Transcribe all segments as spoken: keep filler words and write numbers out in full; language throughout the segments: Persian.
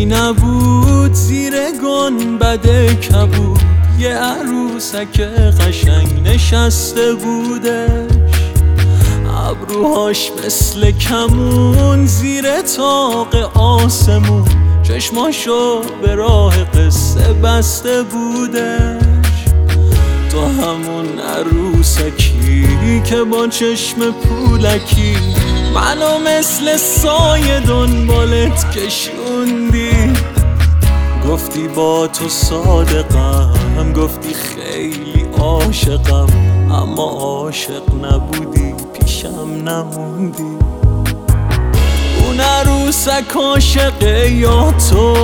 کسی نبود زیر گنبد کبود، یه عروسک قشنگ نشسته بودش، ابروهاش مثل کمون زیر طاق آسمون، چشماشو به راه قصه بسته بودش. تو همون عروسکی که با چشم پولکی منو مثل سایه دنبالت کشوندی، گفتی با تو صادقم، گفتی خیلی عاشقم، اما عاشق نبودی، پیشم نموندی. اون عروسک عاشقه یا تو،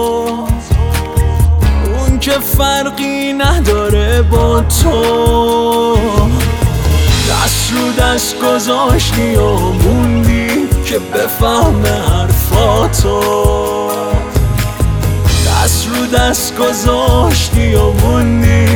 اون که فرقی نداره با تو، دست رو دست گذاشتی و موندی که بفهم حرفاتو، دست رو دست گذاشتی و موندی.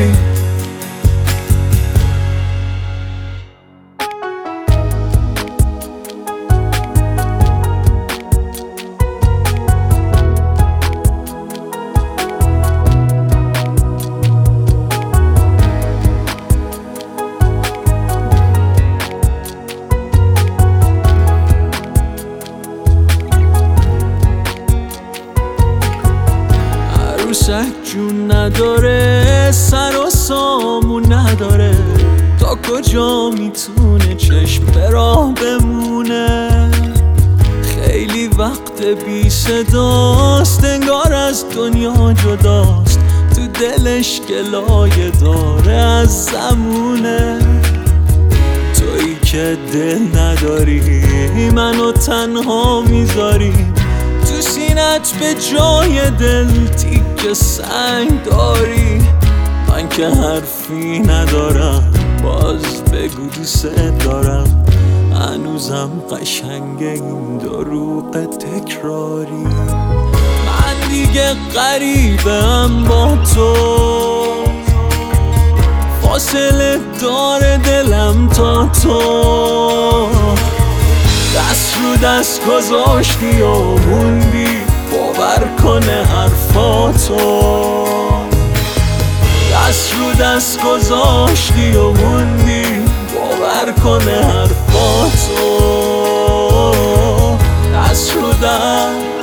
عروسک جون نداره، سر و سامون نداره، تا کجا میتونه چشم به راه بمونه؟ خیلی وقت بی صداست، انگار از دنیا جداست، تو دلش گلایه داره از زمونه. تویی که دل نداری، منو تنها میذاری، تو سینت به جای دل تیک سنگ داری. من که حرفی ندارم، باز بگو دوست دارم، هنوزم قشنگه این دروغ تکراری. من دیگه غریبم با تو، فاصله داره دلم تا تو، دست رو دست گذاشتی و موندی، باور کنه حرفاتو، دست رو دست گذاشتی و موندی، باور کنه حرفاتو، دست رو دست